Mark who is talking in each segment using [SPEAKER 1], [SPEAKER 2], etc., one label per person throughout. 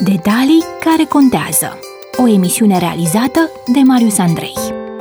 [SPEAKER 1] Detalii care contează. O emisiune realizată de Marius Andrei.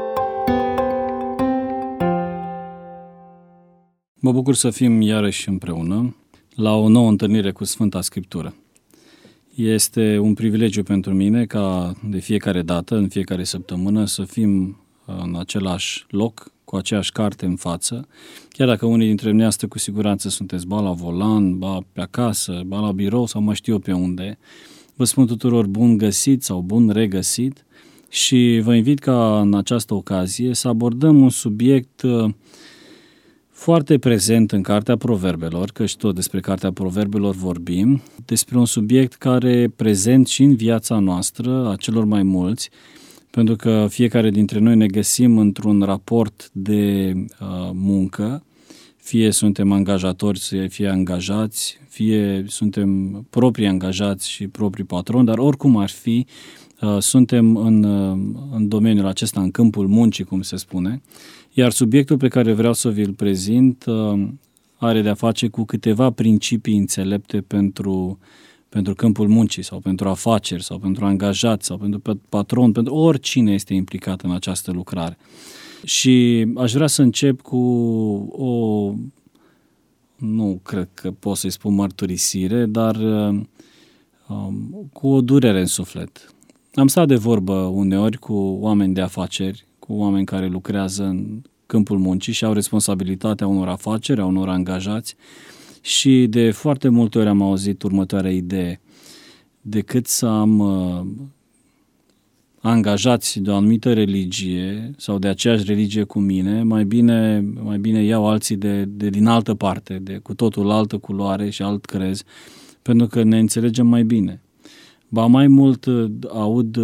[SPEAKER 2] Mă bucur să fim iarăși împreună la o nouă întâlnire cu Sfânta Scriptură. Este un privilegiu pentru mine ca de fiecare dată, în fiecare săptămână, să fim în același loc, cu aceeași carte în față, chiar dacă unii dintre dumneavoastră cu siguranță sunteți ba la volan, ba pe acasă, ba la birou sau mai știu eu pe unde. Vă spun tuturor bun găsit sau bun regăsit și vă invit ca în această ocazie să abordăm un subiect foarte prezent în Cartea Proverbelor, căci tot despre Cartea Proverbelor vorbim, despre un subiect care e prezent și în viața noastră, a celor mai mulți, pentru că fiecare dintre noi ne găsim într-un raport de muncă, fie suntem angajatori, fie angajați, fie suntem proprii angajați și proprii patroni, dar oricum ar fi, suntem în domeniul acesta, în câmpul muncii, cum se spune, iar subiectul pe care vreau să vi-l prezint are de-a face cu câteva principii înțelepte pentru câmpul muncii sau pentru afaceri sau pentru angajați sau pentru patron, pentru oricine este implicat în această lucrare. Și aș vrea să încep cu nu cred că pot să-i spun mărturisire, dar cu o durere în suflet. Am stat de vorbă uneori cu oameni de afaceri, cu oameni care lucrează în câmpul muncii și au responsabilitatea unor afaceri, a unor angajați și de foarte multe ori am auzit următoarea idee: decât să am angajați de o anumită religie sau de aceeași religie cu mine, mai bine iau alții de din altă parte, de cu totul altă culoare și alt crez, pentru că ne înțelegem mai bine. Ba mai mult aud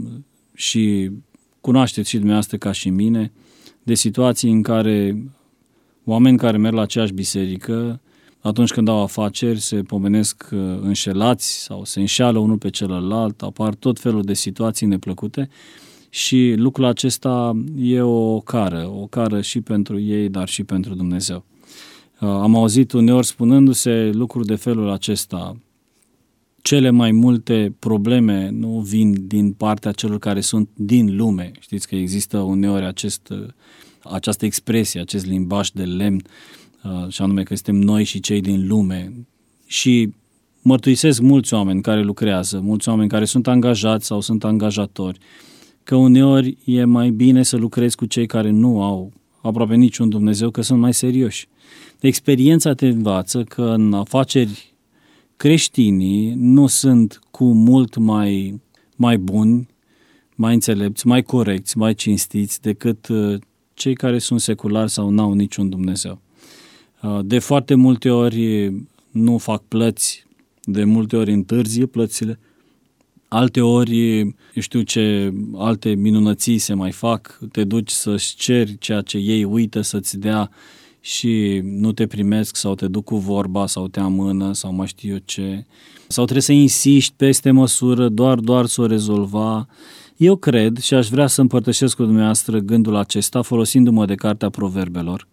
[SPEAKER 2] și cunoașteți și dumneavoastră ca și mine de situații în care oameni care merg la aceeași biserică, atunci când au afaceri, se pomenesc înșelați sau se înșeală unul pe celălalt, apar tot felul de situații neplăcute și lucrul acesta e o cară și pentru ei, dar și pentru Dumnezeu. Am auzit uneori spunându-se lucruri de felul acesta: cele mai multe probleme nu vin din partea celor care sunt din lume. Știți că există uneori această expresie, acest limbaj de lemn, și anume că suntem noi și cei din lume. Și mărturisesc mulți oameni care lucrează, mulți oameni care sunt angajați sau sunt angajatori, că uneori e mai bine să lucrezi cu cei care nu au aproape niciun Dumnezeu, că sunt mai serioși. Experiența te învață că în afaceri creștinii nu sunt cu mult mai buni, mai înțelepți, mai corecți, mai cinstiți decât cei care sunt seculari sau n-au niciun Dumnezeu. De foarte multe ori nu fac plăți, de multe ori întârzie plățile, alte ori știu ce alte minunății se mai fac, te duci să-și ceri ceea ce ei uită să-ți dea și nu te primesc sau te duc cu vorba sau te amână sau mai știu eu ce, sau trebuie să insiști peste măsură doar să o rezolva. Eu cred și aș vrea să împărtășesc cu dumneavoastră gândul acesta folosindu-mă de Cartea Proverbelor.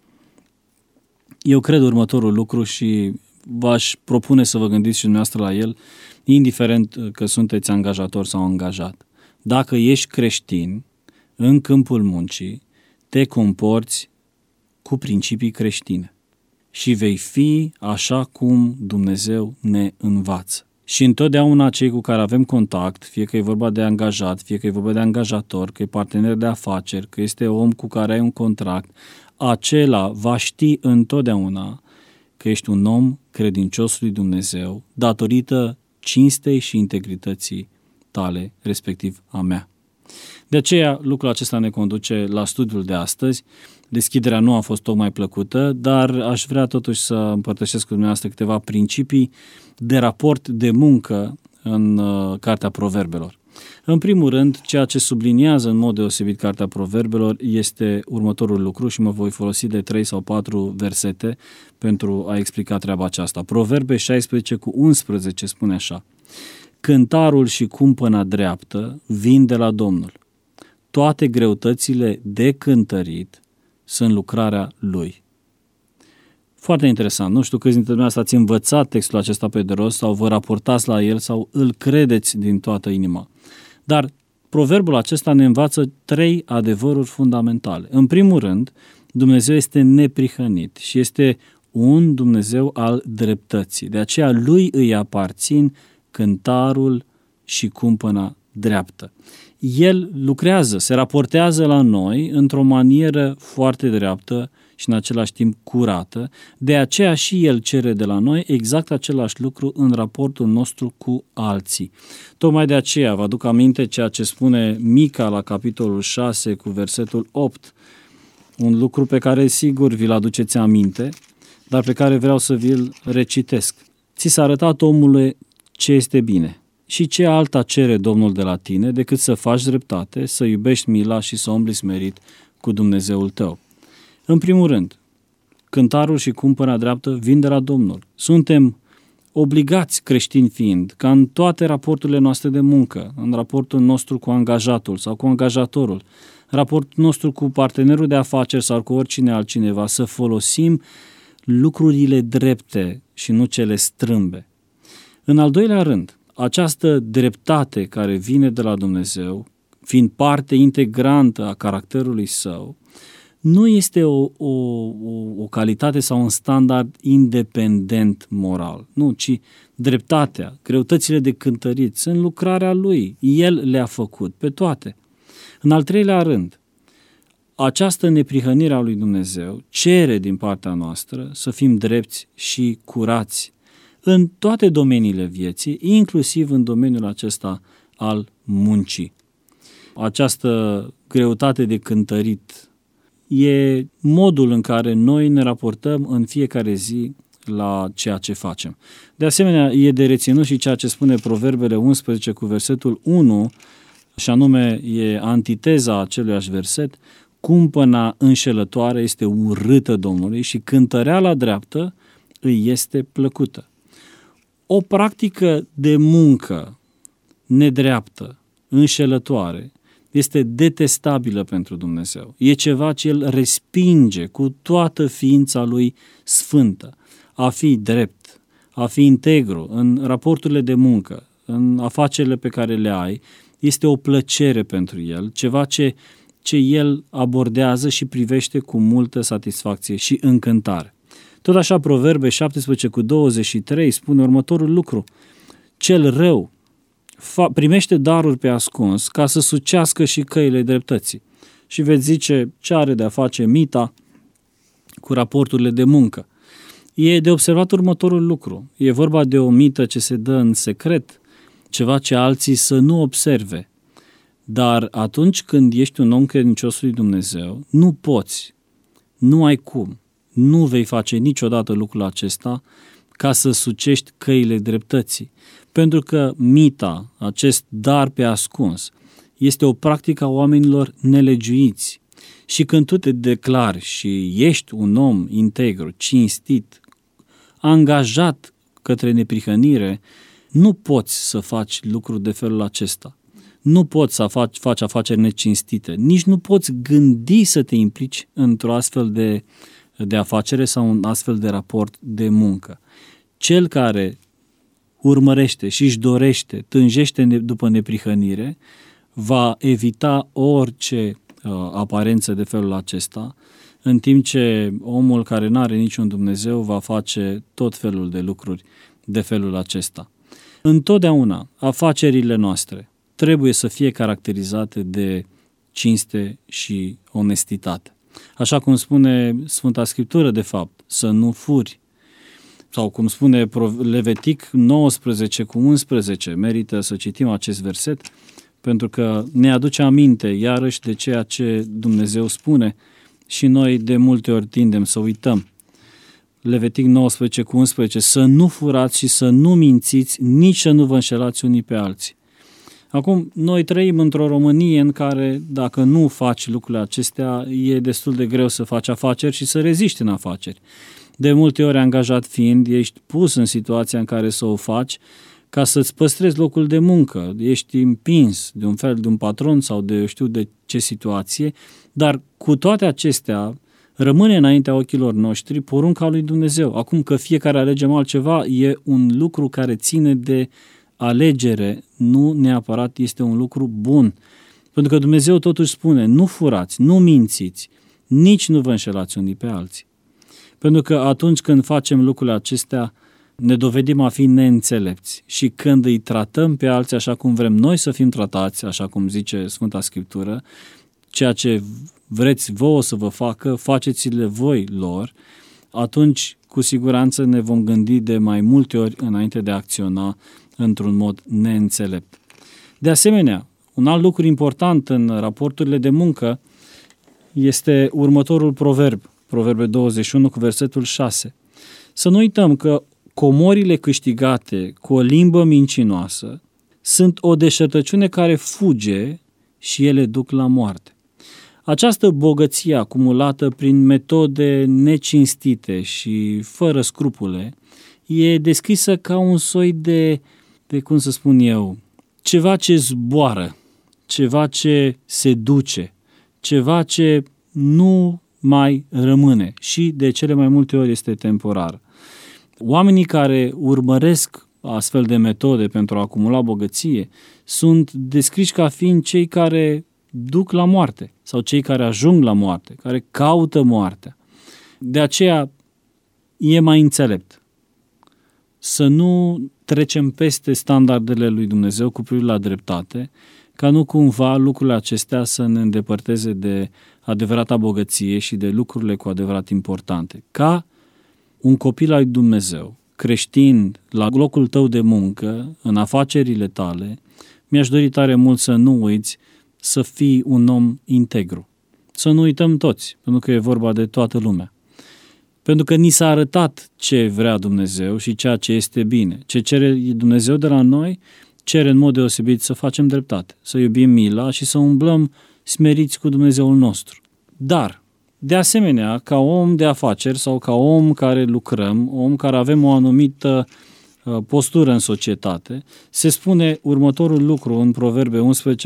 [SPEAKER 2] Eu cred următorul lucru și v-aș propune să vă gândiți și dumneavoastră la el, indiferent că sunteți angajator sau angajat. Dacă ești creștin, în câmpul muncii, te comporți cu principii creștine și vei fi așa cum Dumnezeu ne învață. Și întotdeauna cei cu care avem contact, fie că e vorba de angajat, fie că e vorba de angajator, că e partener de afaceri, că este om cu care ai un contract, acela va ști întotdeauna că ești un om credincios lui Dumnezeu datorită cinstei și integrității tale, respectiv a mea. De aceea, lucrul acesta ne conduce la studiul de astăzi. Deschiderea nu a fost tocmai plăcută, dar aș vrea totuși să împărtășesc cu dumneavoastră câteva principii de raport de muncă în Cartea Proverbelor. În primul rând, ceea ce subliniază în mod deosebit Cartea Proverbelor este următorul lucru și mă voi folosi de 3 sau 4 versete pentru a explica treaba aceasta. Proverbe 16:11 spune așa: cântarul și cumpăna dreaptă vin de la Domnul. Toate greutățile de cântărit sunt lucrarea Lui. Foarte interesant. Nu știu câți dintre dumneavoastră ați învățat textul acesta pe de rost sau vă raportați la el sau îl credeți din toată inima. Dar proverbul acesta ne învață 3 adevăruri fundamentale. În primul rând, Dumnezeu este neprihănit și este un Dumnezeu al dreptății. De aceea lui îi aparțin cântarul și cumpăna dreaptă. El lucrează, se raportează la noi într-o manieră foarte dreaptă și în același timp curată, de aceea și El cere de la noi exact același lucru în raportul nostru cu alții. Tocmai de aceea vă aduc aminte ceea ce spune Mica la capitolul 6 cu versetul 8, un lucru pe care sigur vi-l aduceți aminte, dar pe care vreau să vi-l recitesc. Ți s-a arătat, omule, ce este bine și ce alta cere Domnul de la tine decât să faci dreptate, să iubești mila și să umbli smerit cu Dumnezeul tău. În primul rând, cântarul și cumpăna dreaptă vin de la Domnul. Suntem obligați, creștini fiind, ca în toate raporturile noastre de muncă, în raportul nostru cu angajatul sau cu angajatorul, raportul nostru cu partenerul de afaceri sau cu oricine altcineva, să folosim lucrurile drepte și nu cele strâmbe. În al doilea rând, această dreptate care vine de la Dumnezeu, fiind parte integrantă a caracterului său, nu este o calitate sau un standard independent moral, nu, ci dreptatea, greutățile de cântărit sunt lucrarea lui, el le-a făcut pe toate. În al treilea rând, această neprihănire a lui Dumnezeu cere din partea noastră să fim drepți și curați în toate domeniile vieții, inclusiv în domeniul acesta al muncii. Această greutate de cântărit e modul în care noi ne raportăm în fiecare zi la ceea ce facem. De asemenea, e de reținut și ceea ce spune Proverbele 11 cu versetul 1, și anume e antiteza aceluiași verset: cumpăna înșelătoare este urâtă Domnului și cântăreala dreaptă îi este plăcută. O practică de muncă nedreaptă, înșelătoare, este detestabilă pentru Dumnezeu. E ceva ce El respinge cu toată ființa Lui sfântă. A fi drept, a fi integru în raporturile de muncă, în afacerile pe care le ai, este o plăcere pentru El, ceva ce El abordează și privește cu multă satisfacție și încântare. Tot așa, Proverbe 17 cu 23 spune următorul lucru: cel rău primește daruri pe ascuns ca să sucească și căile dreptății. Și veți zice, ce are de a face mita cu raporturile de muncă? E de observat următorul lucru. E vorba de o mită ce se dă în secret, ceva ce alții să nu observe. Dar atunci când ești un om credincios lui Dumnezeu, nu poți, nu ai cum, nu vei face niciodată lucrul acesta ca să sucești căile dreptății. Pentru că mita, acest dar pe ascuns, este o practică a oamenilor nelegiuiți. Și când tu te declari și ești un om integru, cinstit, angajat către neprihănire, nu poți să faci lucruri de felul acesta. Nu poți să faci afaceri necinstite, nici nu poți gândi să te implici într-o astfel de afacere sau un astfel de raport de muncă. Cel care urmărește și își dorește, tânjește după neprihănire, va evita orice aparență de felul acesta, în timp ce omul care nu are niciun Dumnezeu va face tot felul de lucruri de felul acesta. Întotdeauna, afacerile noastre trebuie să fie caracterizate de cinste și onestitate. Așa cum spune Sfânta Scriptură, de fapt, să nu furi. Sau cum spune Levitic 19 cu 11, merită să citim acest verset, pentru că ne aduce aminte iarăși de ceea ce Dumnezeu spune și noi de multe ori tindem să uităm. Levitic 19 cu 11, să nu furați și să nu mințiți, nici să nu vă înșelați unii pe alții. Acum, noi trăim într-o Românie în care, dacă nu faci lucrurile acestea, e destul de greu să faci afaceri și să reziști în afaceri. De multe ori, angajat fiind, ești pus în situația în care să o faci ca să-ți păstrezi locul de muncă. Ești împins de un fel de un patron sau de știu de ce situație, dar cu toate acestea, Rămâne înaintea ochilor noștri porunca lui Dumnezeu. Acum că fiecare alegem altceva, e un lucru care ține de alegere, nu neapărat este un lucru bun. Pentru că Dumnezeu totuși spune, nu furați, nu mințiți, nici nu vă înșelați unii pe alții. Pentru că atunci când facem lucrurile acestea, ne dovedim a fi neînțelepți și când îi tratăm pe alții așa cum vrem noi să fim tratați, așa cum zice Sfânta Scriptură, ceea ce vreți vouă să vă facă, faceți-le voi lor, atunci cu siguranță ne vom gândi de mai multe ori înainte de a acționa într-un mod neînțelept. De asemenea, un alt lucru important în raporturile de muncă este următorul proverb, Proverbe 21 cu versetul 6. Să nu uităm că comorile câștigate cu o limbă mincinoasă sunt o deșertăciune care fuge și ele duc la moarte. Această bogăție acumulată prin metode necinstite și fără scrupule e descrisă ca un soi de cum să spun eu, ceva ce zboară, ceva ce se duce, ceva ce nu mai rămâne și de cele mai multe ori este temporar. Oamenii care urmăresc astfel de metode pentru a acumula bogăție sunt descriși ca fiind cei care duc la moarte sau cei care ajung la moarte, care caută moartea. De aceea e mai înțelept să nu trecem peste standardele lui Dumnezeu cu privire la dreptate, ca nu cumva lucrurile acestea să ne îndepărteze de adevărata bogăție și de lucrurile cu adevărat importante. Ca un copil al lui Dumnezeu, creștin, la locul tău de muncă, în afacerile tale, mi-aș dori tare mult să nu uiți să fii un om integru. Să nu uităm toți, pentru că e vorba de toată lumea. Pentru că ni s-a arătat ce vrea Dumnezeu și ceea ce este bine. Ce cere Dumnezeu de la noi, cere în mod deosebit să facem dreptate, să iubim mila și să umblăm smeriți cu Dumnezeul nostru. Dar, de asemenea, ca om de afaceri sau ca om care lucrăm, om care avem o anumită postură în societate, se spune următorul lucru în Proverbe 11,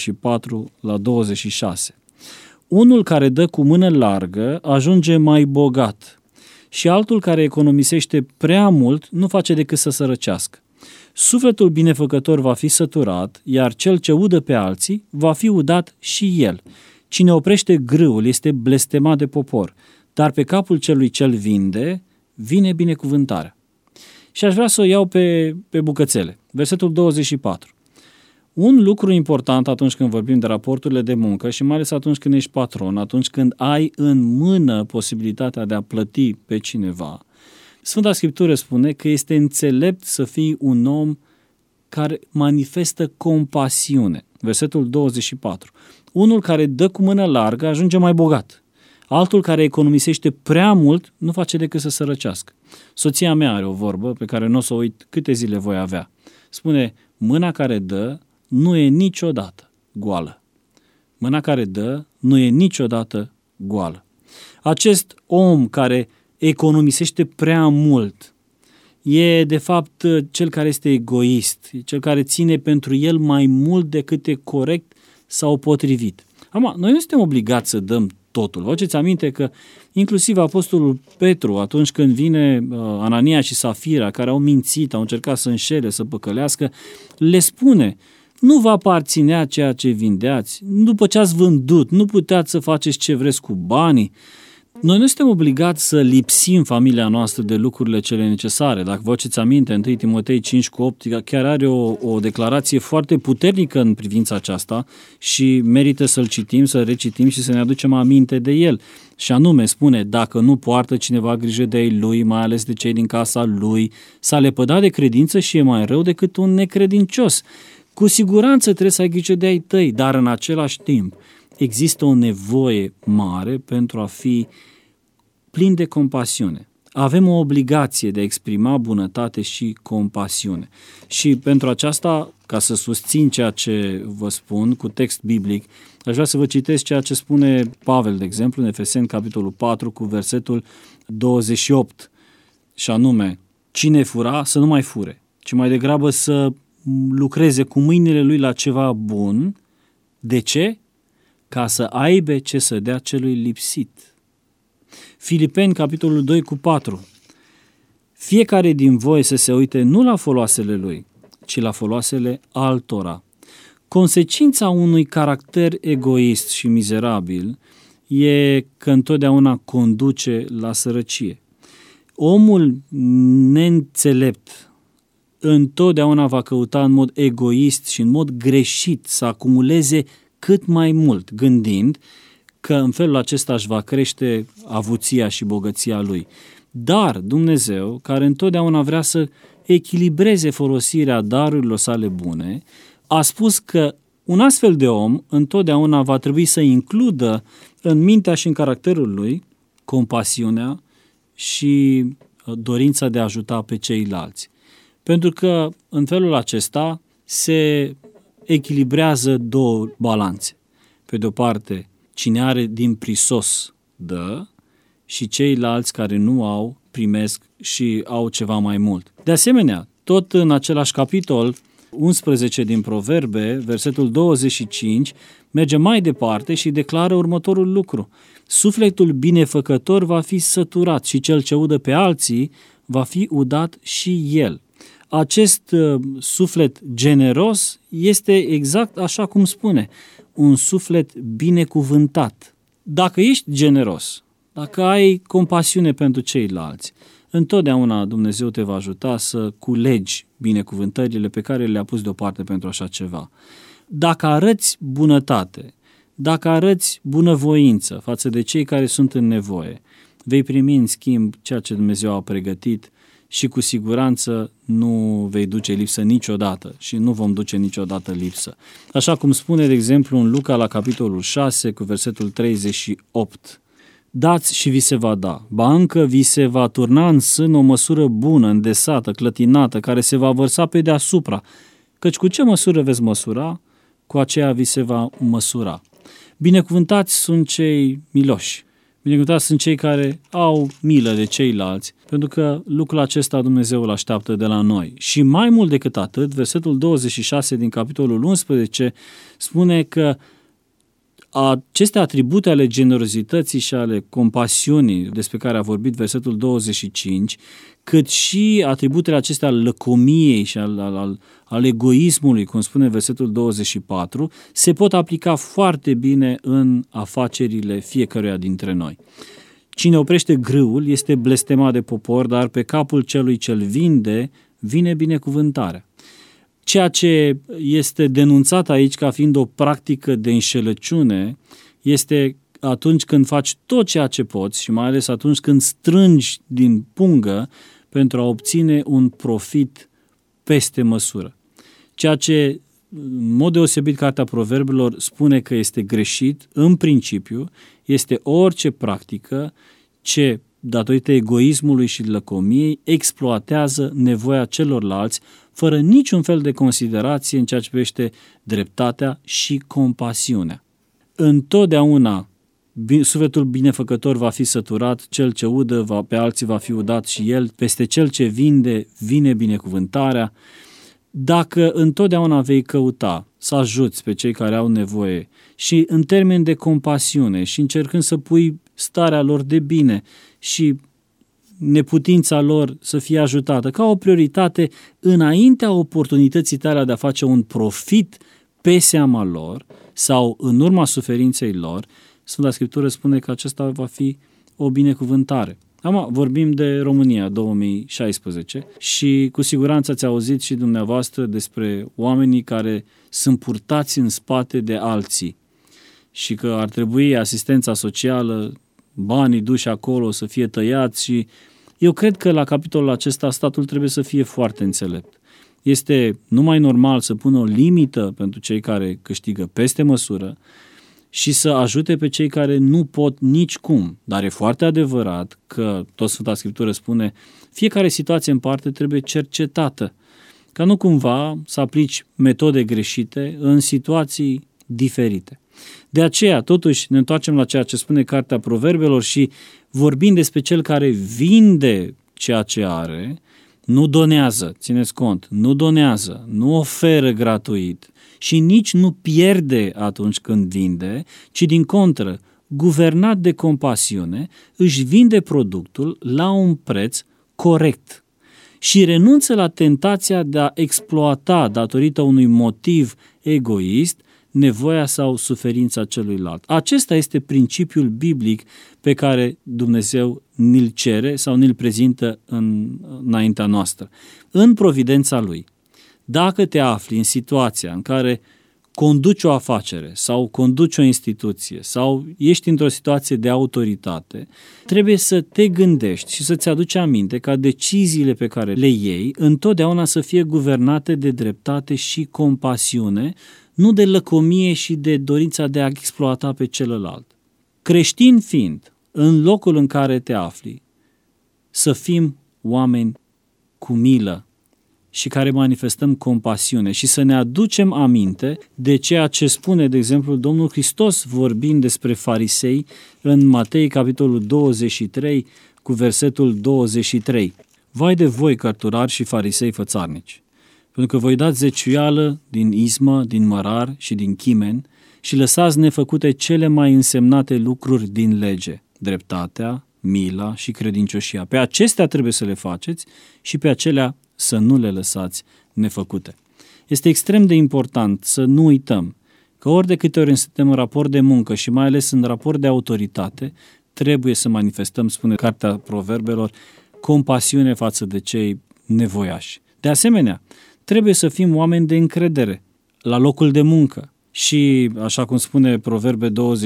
[SPEAKER 2] 24 la 26. Unul care dă cu mână largă ajunge mai bogat și altul care economisește prea mult nu face decât să sărăcească. Sufletul binefăcător va fi săturat, iar cel ce udă pe alții va fi udat și el. Cine oprește grâul este blestemat de popor, dar pe capul celui ce-l vinde vine binecuvântarea. Și aș vrea să o iau pe bucățele. Versetul 24. Un lucru important atunci când vorbim de raporturile de muncă și mai ales atunci când ești patron, atunci când ai în mână posibilitatea de a plăti pe cineva, Sfânta Scriptură spune că este înțelept să fii un om care manifestă compasiune. Versetul 24. Unul care dă cu mână largă ajunge mai bogat. Altul care economisește prea mult nu face decât să sărăcească. Soția mea are o vorbă pe care nu o să o uit câte zile voi avea. Spune, mâna care dă nu e niciodată goală. Mâna care dă nu e niciodată goală. Acest om care economisește prea mult e de fapt cel care este egoist, cel care ține pentru el mai mult decât e corect sau potrivit. Acum, noi nu suntem obligați să dăm totul. Vă aduceți aminte că inclusiv apostolul Petru, atunci când vine Anania și Safira, care au mințit, au încercat să înșele, să păcălească, le spune, nu vă aparținea ceea ce vindeați, după ce ați vândut, nu puteați să faceți ce vreți cu banii. Noi nu suntem obligați să lipsim familia noastră de lucrurile cele necesare. Dacă vă aduceți aminte, 1 Timotei 5:8 chiar are o declarație foarte puternică în privința aceasta și merită să-l citim, să recitim și să ne aducem aminte de el. Și anume spune, dacă nu poartă cineva grijă de ei lui, mai ales de cei din casa lui, s-a lepădat de credință și e mai rău decât un necredincios. Cu siguranță trebuie să ai grijă de ai tăi, dar în același timp există o nevoie mare pentru a fi plin de compasiune. Avem o obligație de a exprima bunătate și compasiune. Și pentru aceasta, ca să susțin ceea ce vă spun cu text biblic, aș vrea să vă citesc ceea ce spune Pavel, de exemplu, în Efeseni, capitolul 4, cu versetul 28, și anume, cine fura, să nu mai fure, ci mai degrabă să lucreze cu mâinile lui la ceva bun. De ce? Ca să aibă ce să dea celui lipsit. Filipeni, capitolul 2:4. Fiecare din voi să se uite nu la foloasele lui, ci la foloasele altora. Consecința unui caracter egoist și mizerabil e că întotdeauna conduce la sărăcie. Omul neînțelept întotdeauna va căuta în mod egoist și în mod greșit să acumuleze cât mai mult, gândind că în felul acesta își va crește avuția și bogăția lui. Dar Dumnezeu, care întotdeauna vrea să echilibreze folosirea darurilor sale bune, a spus că un astfel de om întotdeauna va trebui să includă în mintea și în caracterul lui compasiunea și dorința de a ajuta pe ceilalți. Pentru că în felul acesta se echilibrează două balanțe. Pe de o parte, cine are din prisos dă și ceilalți care nu au primesc și au ceva mai mult. De asemenea, tot în același capitol 11 din Proverbe, versetul 25, merge mai departe și declară următorul lucru. Sufletul binefăcător va fi săturat și cel ce udă pe alții va fi udat și el. Acest suflet generos este exact așa cum spune, un suflet binecuvântat. Dacă ești generos, dacă ai compasiune pentru ceilalți, întotdeauna Dumnezeu te va ajuta să culegi binecuvântările pe care le-a pus deoparte pentru așa ceva. Dacă arăți bunătate, dacă arăți bunăvoință față de cei care sunt în nevoie, vei primi în schimb ceea ce Dumnezeu a pregătit și cu siguranță nu vei duce lipsă niciodată și nu vom duce niciodată lipsă. Așa cum spune, de exemplu, în Luca la capitolul 6 cu versetul 38. Dați și vi se va da, ba încă vi se va turna în sân o măsură bună, îndesată, clătinată, care se va vărsa pe deasupra, căci cu ce măsură veți măsura, cu aceea vi se va măsura. Binecuvântați sunt cei miloși, binecuvântați sunt cei care au milă de ceilalți, pentru că lucrul acesta Dumnezeu îl așteaptă de la noi. Și mai mult decât atât, versetul 26 din capitolul 11 spune că aceste atribute ale generozității și ale compasiunii despre care a vorbit versetul 25, cât și atributele acestea al lăcomiei și al egoismului, cum spune versetul 24, se pot aplica foarte bine în afacerile fiecăruia dintre noi. Cine oprește grâul este blestemat de popor, dar pe capul celui ce-l vinde vine binecuvântarea. Ceea ce este denunțat aici ca fiind o practică de înșelăciune este atunci când faci tot ceea ce poți și mai ales atunci când strângi din pungă pentru a obține un profit peste măsură. Ceea ce, în mod deosebit, Cartea Proverbelor spune că este greșit, în principiu, este orice practică ce, datorită egoismului și lăcomiei, exploatează nevoia celorlalți, fără niciun fel de considerație în ceea ce privește dreptatea și compasiunea. Întotdeauna sufletul binefăcător va fi săturat, cel ce udă pe alții va fi udat și el, peste cel ce vinde vine binecuvântarea. Dacă întotdeauna vei căuta să ajuți pe cei care au nevoie și în termeni de compasiune și încercând să pui starea lor de bine și neputința lor să fie ajutată ca o prioritate înaintea oportunității tale de a face un profit pe seama lor sau în urma suferinței lor, Sfânta Scriptură spune că acesta va fi o binecuvântare. Acum vorbim de România 2016 și cu siguranță ați auzit și dumneavoastră despre oamenii care sunt purtați în spate de alții și că ar trebui asistența socială, banii duși acolo să fie tăiați și eu cred că la capitolul acesta statul trebuie să fie foarte înțelept. Este numai normal să pună o limită pentru cei care câștigă peste măsură și să ajute pe cei care nu pot nicicum. Dar e foarte adevărat că tot Sfânta Scriptură spune fiecare situație în parte trebuie cercetată, ca nu cumva să aplici metode greșite în situații diferite. De aceea, totuși, ne întoarcem la ceea ce spune Cartea Proverbelor și vorbind despre cel care vinde ceea ce are, nu donează, țineți cont, nu donează, nu oferă gratuit și nici nu pierde atunci când vinde, ci din contră, guvernat de compasiune, își vinde productul la un preț corect și renunță la tentația de a exploata, datorită unui motiv egoist, nevoia sau suferința celuilalt. Acesta este principiul biblic pe care Dumnezeu ni-l cere sau ni-l prezintă înaintea noastră. În providența Lui, dacă te afli în situația în care conduci o afacere sau conduci o instituție sau ești într-o situație de autoritate, trebuie să te gândești și să-ți aduci aminte ca deciziile pe care le iei întotdeauna să fie guvernate de dreptate și compasiune, nu de lăcomie și de dorința de a exploata pe celălalt. Creștin fiind, în locul în care te afli, să fim oameni cu milă și care manifestăm compasiune și să ne aducem aminte de ceea ce spune, de exemplu, Domnul Hristos vorbind despre farisei în Matei, capitolul 23, cu versetul 23. Vai de voi, cărturari și farisei fățarnici, pentru că voi dați zeciuială din izmă, din mărar și din chimen și lăsați nefăcute cele mai însemnate lucruri din lege, dreptatea, mila și credincioșia. Pe acestea trebuie să le faceți și pe acelea să nu le lăsați nefăcute. Este extrem de important să nu uităm că ori de câte ori suntem în raport de muncă și mai ales în raport de autoritate, trebuie să manifestăm, spune Cartea Proverbelor, compasiune față de cei nevoiași. De asemenea, trebuie să fim oameni de încredere la locul de muncă. Și, așa cum spune Proverbe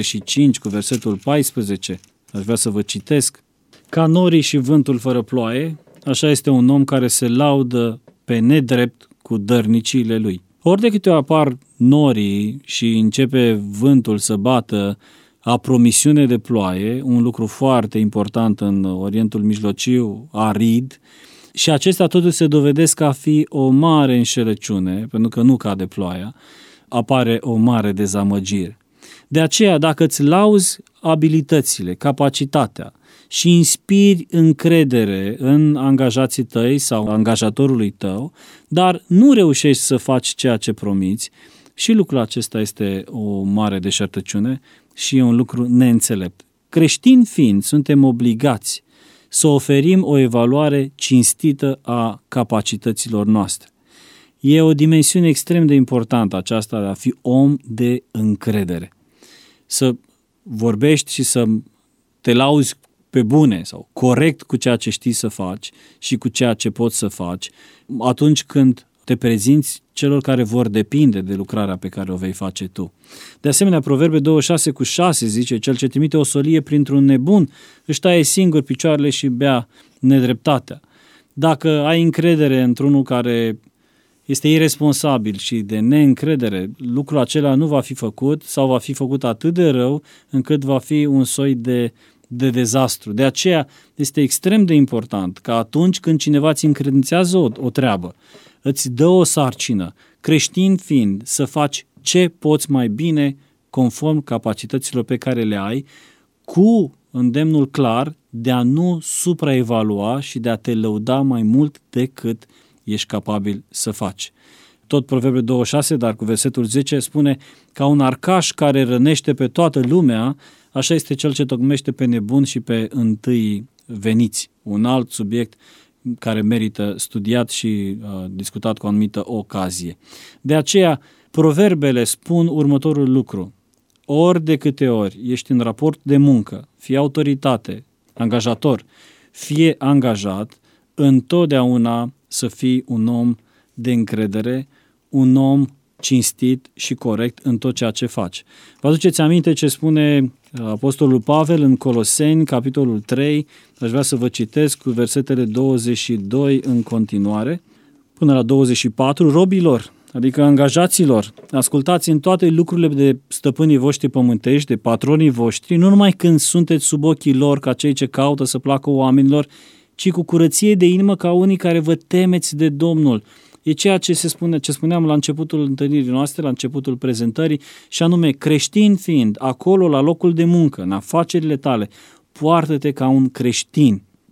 [SPEAKER 2] 25 cu versetul 14, aș vrea să vă citesc, ca norii și vântul fără ploaie, așa este un om care se laudă pe nedrept cu dărniciile lui. Ori de câte apar norii și începe vântul să bată a promisiune de ploaie, un lucru foarte important în Orientul Mijlociu, arid, și acestea totuși se dovedesc a fi o mare înșelăciune, pentru că nu cade ploaia, apare o mare dezamăgire. De aceea, dacă îți lauzi abilitățile, capacitatea și inspiri încredere în angajații tăi sau angajatorului tău, dar nu reușești să faci ceea ce promiți, și lucrul acesta este o mare deșertăciune și e un lucru neînțelept. Creștini fiind, suntem obligați să oferim o evaluare cinstită a capacităților noastre. E o dimensiune extrem de importantă aceasta de a fi om de încredere. Să vorbești și să te lauzi pe bune sau corect cu ceea ce știi să faci și cu ceea ce poți să faci atunci când te prezinți celor care vor depinde de lucrarea pe care o vei face tu. De asemenea, Proverbe 26:6 zice, cel ce trimite o solie printr-un nebun își taie singur picioarele și bea nedreptatea. Dacă ai încredere într-unul care este iresponsabil și de neîncredere, lucrul acela nu va fi făcut sau va fi făcut atât de rău încât va fi un soi de dezastru. De aceea este extrem de important că atunci când cineva îți încredințează o treabă, îți dă o sarcină, creștin fiind, să faci ce poți mai bine conform capacităților pe care le ai, cu îndemnul clar de a nu supraevalua și de a te lăuda mai mult decât ești capabil să faci. Tot Proverbe 26, dar cu versetul 10 spune, ca un arcaș care rănește pe toată lumea, așa este cel ce tocmește pe nebun și pe întâi veniți. Un alt subiect care merită studiat și discutat cu o anumită ocazie. De aceea, proverbele spun următorul lucru. Ori de câte ori ești în raport de muncă, fie autoritate, angajator, fie angajat, întotdeauna să fii un om de încredere, un om cinstit și corect în tot ceea ce faci. Vă aduceți aminte ce spune Apostolul Pavel în Coloseni, capitolul 3, aș vrea să vă citesc cu versetele 22 în continuare, până la 24, robilor, adică angajaților, ascultați în toate lucrurile de stăpânii voștri pământești, de patronii voștri, nu numai când sunteți sub ochii lor ca cei ce caută să placă oamenilor, ci cu curăție de inimă ca unii care vă temeți de Domnul. E ceea ce spuneam la începutul întâlnirii noastre, la începutul prezentării, și anume, creștin fiind, acolo, la locul de muncă, în afacerile tale, poartă-te ca un creștin.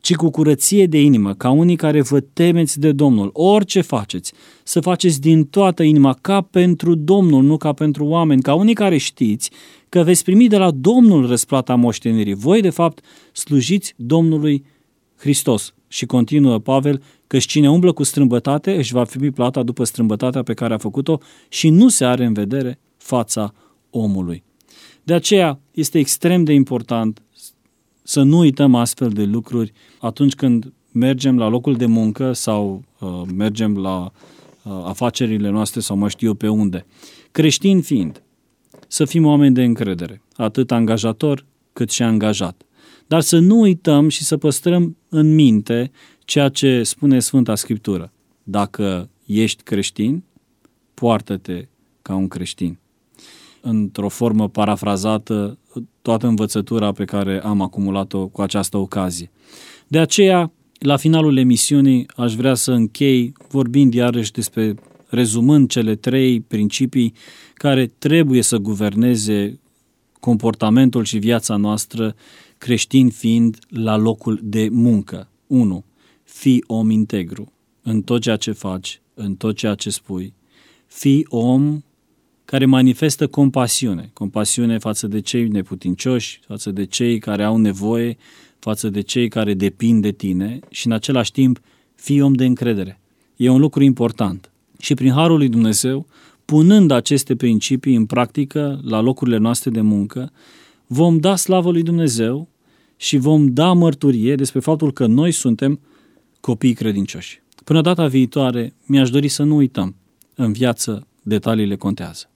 [SPEAKER 2] ci cu curăție de inimă, ca unii care vă temeți de Domnul. Orice faceți, să faceți din toată inima, ca pentru Domnul, nu ca pentru oameni, ca unii care știți că veți primi de la Domnul răsplata moștenirii. Voi, de fapt, slujiți Domnului Hristos. Și continuă Pavel, căci cine umblă cu strâmbătate își va primi plata după strâmbătatea pe care a făcut-o și nu se are în vedere fața omului. De aceea este extrem de important să nu uităm astfel de lucruri atunci când mergem la locul de muncă sau mergem la afacerile noastre sau mă știu eu pe unde. Creștini fiind, să fim oameni de încredere, atât angajator cât și angajat. Dar să nu uităm și să păstrăm în minte ceea ce spune Sfânta Scriptură. Dacă ești creștin, poartă-te ca un creștin. Într-o formă parafrazată, toată învățătura pe care am acumulat-o cu această ocazie. De aceea, la finalul emisiunii, aș vrea să închei vorbind iarăși rezumând cele 3 principii care trebuie să guverneze comportamentul și viața noastră, creștin fiind la locul de muncă. 1. Fii om integru în tot ceea ce faci, în tot ceea ce spui. Fii om care manifestă compasiune față de cei neputincioși, față de cei care au nevoie, față de cei care depind de tine și în același timp fii om de încredere. E un lucru important. Și prin harul lui Dumnezeu, punând aceste principii în practică la locurile noastre de muncă, vom da slavă lui Dumnezeu și vom da mărturie despre faptul că noi suntem copii credincioși. Până data viitoare, mi-aș dori să nu uităm. În viață, detaliile contează.